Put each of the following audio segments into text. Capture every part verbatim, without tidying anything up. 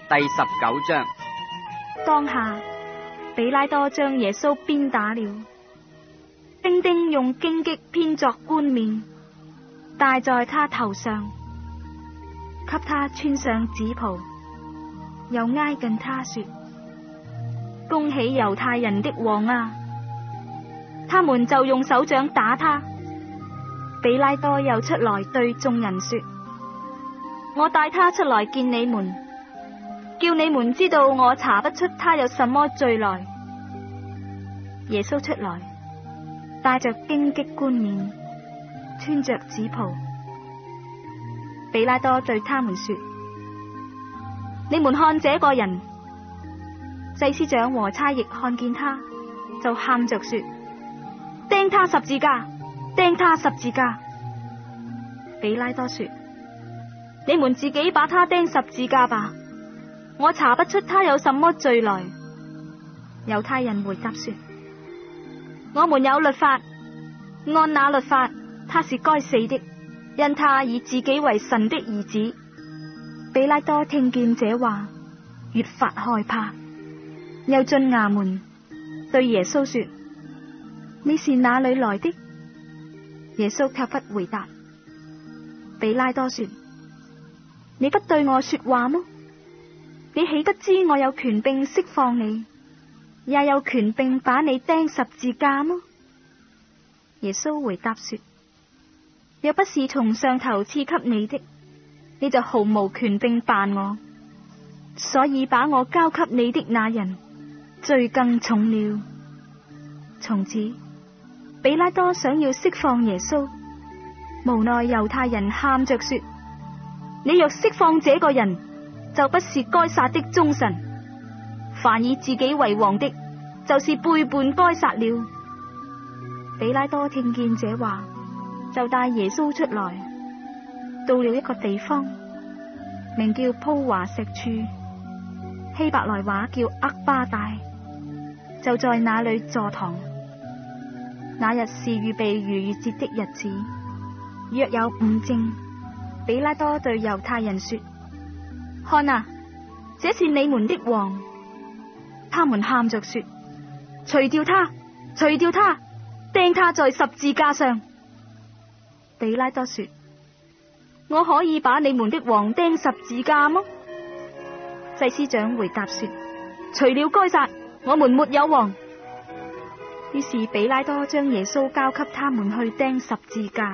第十九章。 當下，比拉多將耶穌鞭打了，兵丁用荊棘編作冠冕，戴在他頭上，給他穿上紫袍，又挨近他說：恭喜猶太人的王啊！他們就用手掌打他。比拉多又出來對眾人說：我帶他出來見你們，叫你們知道我查不出他有什麼罪來。耶穌出來，戴着荊棘冠冕，穿着紫袍。比拉多對他們說：你們看這個人。祭司長和差役看見他，就喊着說：釘他十字架，釘他十字架。比拉多說：你們自己把他釘十字架吧，我查不出他有什麼罪來。猶太人回答說：我們有律法，按那律法他是該死的，因他以自己為神的兒子。比拉多聽見這話，越發害怕，又進衙門對耶穌說：你是哪裏來的？耶穌卻不回答。比拉多說：你不對我說話麼？你豈不知我有權柄釋放你，也有權柄把你釘十字架麼？耶穌回答說：若不是從上頭賜給你的，你就毫無權柄辦我。所以把我交給你的那人罪更重了。從此，比拉多想要釋放耶穌，無奈猶太人喊着說：你若釋放這個人，就不是該撒的忠臣。凡以自己為王的，就是背叛該撒了。比拉多聽見這話，就帶耶穌出來，到了一個地方，名叫鋪華石處，希伯來話叫厄巴大，就在那裏坐堂。那日是預備逾越節的日子，約有午正。比拉多對猶太人說：看啊，這是你們的王。他們喊着說：除掉他，除掉他，釘他在十字架上。比拉多說：我可以把你們的王釘十字架麼？祭司長回答說：除了該撒，我們沒有王。於是比拉多將耶穌交給他們去釘十字架。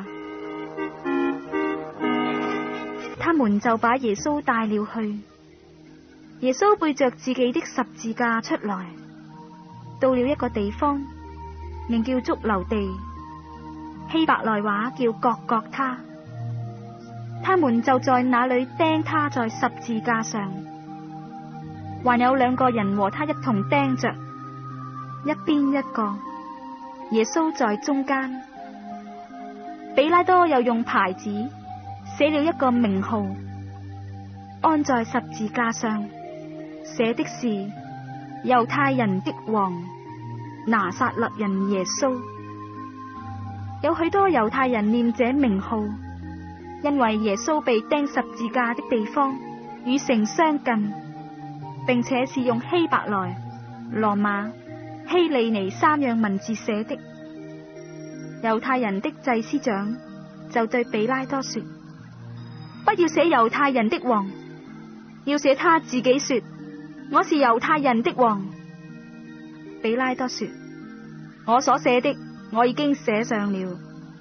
他們就把耶穌帶了去。耶穌背着自己的十字架出來，到了一個地方，名叫髑髏地，希伯來話叫各各他。他們就在那裏釘他在十字架上，還有兩個人和他一同釘着，一邊一個，耶穌在中間。比拉多又用牌子寫了一個名號，安在十字架上，寫的是猶太人的王，拿撒勒人耶穌。有許多猶太人念這名號，因為耶穌被釘十字架的地方與城相近，並且是用希伯來、羅馬、希利尼三樣文字寫的。猶太人的祭司長就對比拉多說：不要寫猶太人的王，要寫他自己說：我是猶太人的王。比拉多說：我所寫的，我已經寫上了。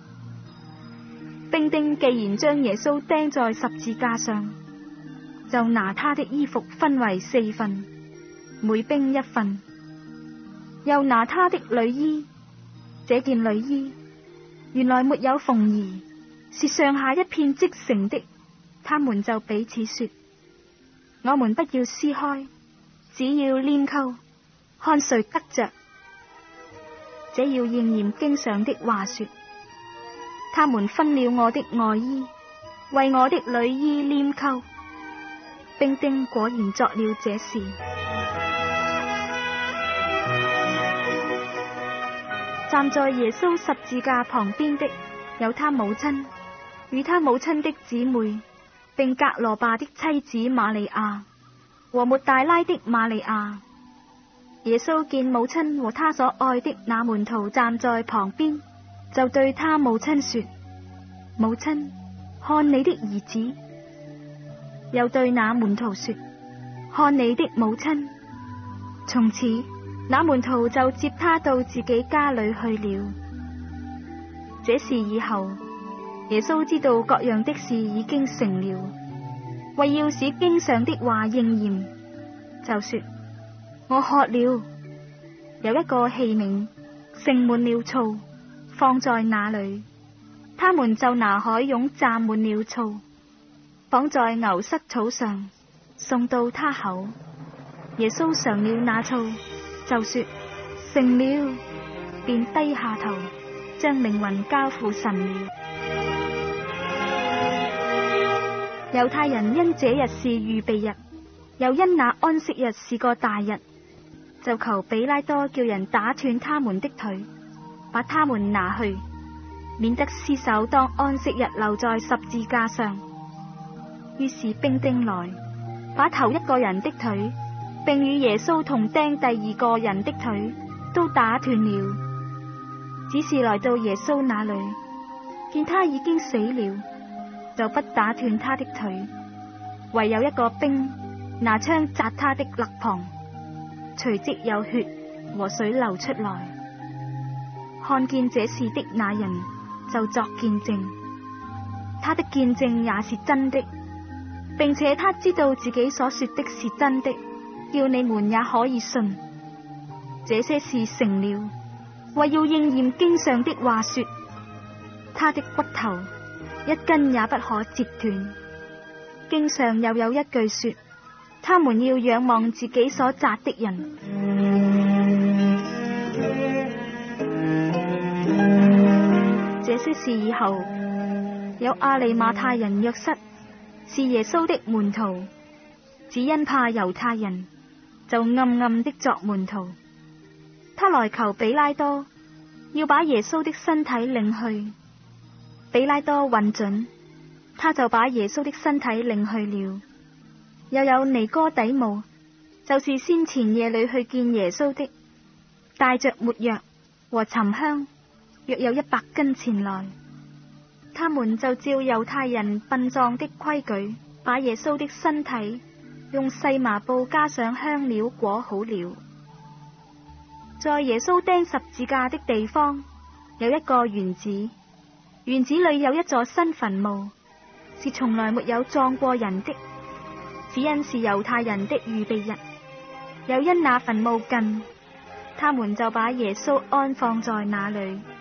兵丁既然將耶穌釘在十字架上，就拿他的衣服分為四份，每兵一份，又拿他的裡衣。這件裡衣原來沒有縫兒，是上下一片織成的。他們就彼此說：我們不要撕開，只要拈鬮，看誰得着。這要應驗經上的話說：他們分了我的外衣，為我的裡衣拈鬮。兵丁果然作了這事。站在耶穌十字架旁邊的有他母親與他母親的姊妹，並格羅巴的妻子瑪利亞和抹大拉的瑪利亞。耶穌見母親和他所愛的那門徒站在旁邊，就對他母親說：母親，看你的兒子。又對那門徒說：看你的母親。從此，那門徒就接他到自己家裏去了。這事以後，耶穌知道各樣的事已經成了，為要使經上的話應驗，就說：我渴了。有一個器皿盛滿了醋，放在那裏，他們就拿海湧蘸滿了醋，綁在牛膝草上，送到他口。耶穌嘗了那醋，就說：成了，便低下頭，將靈魂交付神了。猶太人因這日是預備日，又因那安息日是個大日，就求比拉多叫人打斷他們的腿，把他們拿去，免得屍首當安息日留在十字架上。於是兵丁來，把頭一個人的腿，並與耶穌同釘第二個人的腿都打斷了。只是來到耶穌那裏，見他已經死了，就不打斷他的腿，唯有一個兵拿槍扎他的肋旁，隨即有血和水流出來。看見這事的那人就作見證，他的見證也是真的，並且他知道自己所說的是真的，叫你們也可以信。這些事成了，為要應驗經上的話說：他的骨頭一根也不可折斷。經上又有一句說：他們要仰望自己所扎的人。這些事以後，有亞利馬太人約瑟，是耶穌的門徒，只因怕猶太人，就暗暗的作門徒。他來求比拉多，要把耶穌的身體領去。比拉多允准，他就把耶穌的身體領去了。又有尼哥底母，就是先前夜裏去見耶穌的，帶着沒藥和沉香，約有一百斤前來。他們就照猶太人殯葬的規矩，把耶穌的身體用細麻布加上香料裹好了。在耶穌釘十字架的地方有一個園子，園子裏有一座新墳墓，是從來沒有葬過人的，只因是猶太人的預備日，又因那墳墓近，他們就把耶穌安放在那裏。